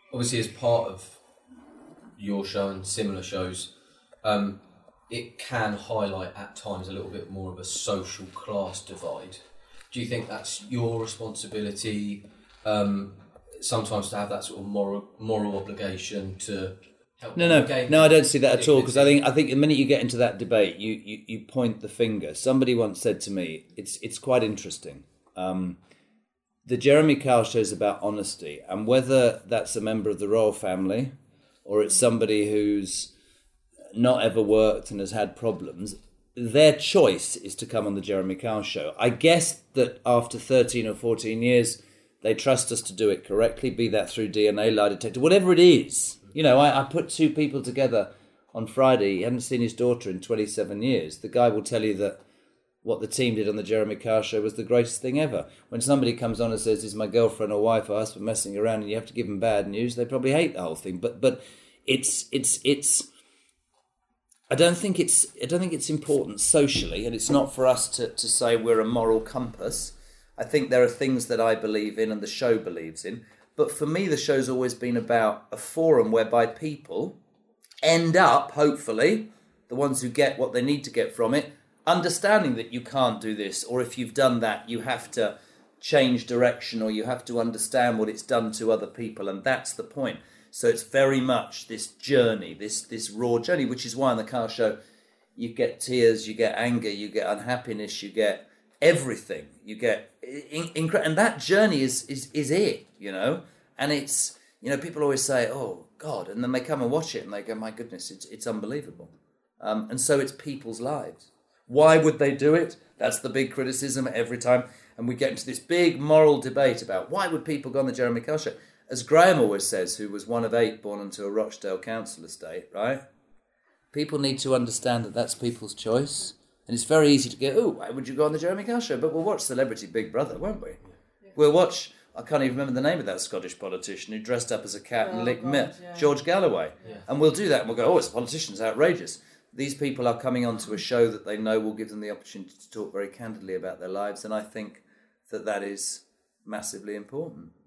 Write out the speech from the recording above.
obviously as part of your show and similar shows, it can highlight at times a little bit more of a social class divide. Do you think that's your responsibility sometimes to have that sort of moral obligation to help? No, I don't see that at all, because I think the minute you get into that debate, you point the finger. Somebody once said to me, it's quite interesting. The Jeremy Kyle show is about honesty, and whether that's a member of the royal family or it's somebody who's not ever worked and has had problems, their choice is to come on the Jeremy Kyle show. I guess that after 13 or 14 years, they trust us to do it correctly, be that through DNA, lie detector, whatever it is. You know, I put two people together on Friday. He hadn't seen his daughter in 27 years. The guy will tell you that what the team did on the Jeremy Kyle show was the greatest thing ever. When somebody comes on and says, is my girlfriend or wife or husband messing around, and you have to give them bad news, they probably hate the whole thing. But it's I don't think it's important socially, and it's not for us to say we're a moral compass. I think there are things that I believe in and the show believes in. But for me, the show's always been about a forum whereby people end up, hopefully, the ones who get what they need to get from it, understanding that you can't do this, or if you've done that, you have to change direction, or you have to understand what it's done to other people, and that's the point. So it's very much this journey, this raw journey, which is why on the Kyle show you get tears, you get anger, you get unhappiness, you get everything. You get and that journey is it, you know. And it's, you know, people always say, "Oh God," and then they come and watch it and they go, "My goodness, it's unbelievable." And so it's people's lives. Why would they do it? That's the big criticism every time. And we get into this big moral debate about why would people go on the Jeremy Kyle show? As Graham always says, who was one of 8 born into a Rochdale council estate, right? People need to understand that that's people's choice. And it's very easy to go, oh, why would you go on the Jeremy Kyle show? But we'll watch Celebrity Big Brother, won't we? Yeah. We'll watch, I can't even remember the name of that Scottish politician who dressed up as a cat and licked milk, George Galloway. Yeah. And we'll do that and we'll go, oh, it's a politician, it's outrageous. These people are coming onto a show that they know will give them the opportunity to talk very candidly about their lives, and I think that is massively important.